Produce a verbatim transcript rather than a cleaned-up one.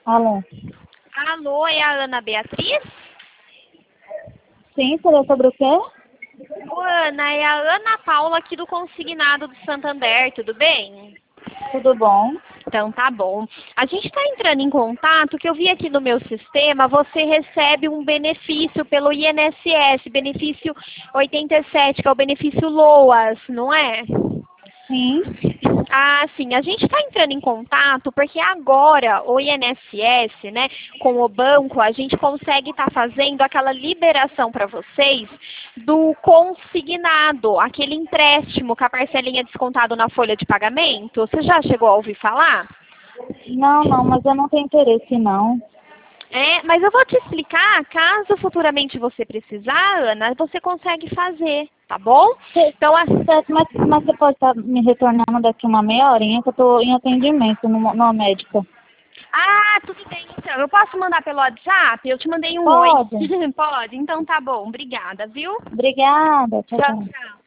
Alô? Alô, é a Ana Beatriz? Sim, seria sobre o quê? Ô, Ana, é a Ana Paula aqui do Consignado do Santander, tudo bem? Tudo bom? Então tá bom. A gente está entrando em contato que eu vi aqui no meu sistema, você recebe um benefício pelo I N S S, benefício oitenta e sete, que é o benefício LOAS, não é? Sim. Ah, sim. A gente está entrando em contato porque agora o I N S S, né, com o banco, a gente consegue estar fazendo aquela liberação para vocês do consignado, aquele empréstimo com a parcelinha descontado na folha de pagamento. Você já chegou a ouvir falar? Não, não, mas eu não tenho interesse, não. É, mas eu vou te explicar, caso futuramente você precisar, Ana, você consegue fazer, tá bom? Cê- Então, a... Certo, mas, mas você pode estar me retornando daqui uma meia horinha que eu estou em atendimento numa, numa médica. Ah, tudo bem, então. Eu posso mandar pelo WhatsApp? Eu te mandei um oi. Pode. Pode? Então tá bom. Obrigada, viu? Obrigada. Tchau, Tchau, tchau. tchau.